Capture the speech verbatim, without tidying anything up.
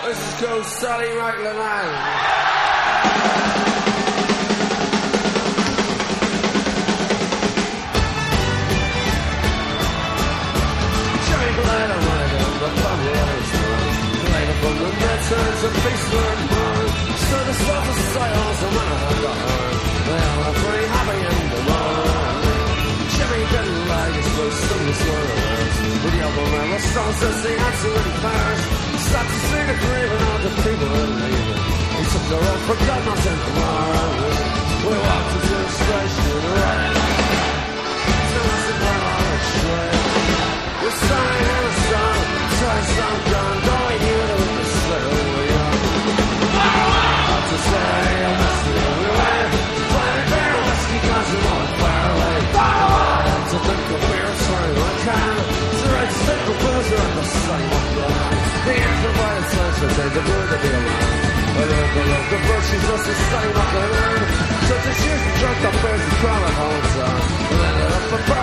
This is called Sally McLennan. From the veterans of peace and war, so the stars of silence and when I had the heart, they all are pretty happy in the morning. Jimmy didn't like his first singing words, but the other man was strong since he had so many powers. He started to see the grieving of the people that leaving. He took the road for God not in the morning. We walked into the station right, till I said we're on a train. We're standing in the sun, trying to sound gone, going here to to say I must be away. Planet bear whiskey cause you want far away. Far away. To think of beer and sorry I can. To write stick of boozer and the sunny one blind. The air provided sense that there's a good to be alive. I love the love the virtues just the sunny one can learn. So to choose to drink the beers and crawl at home time. And ended up a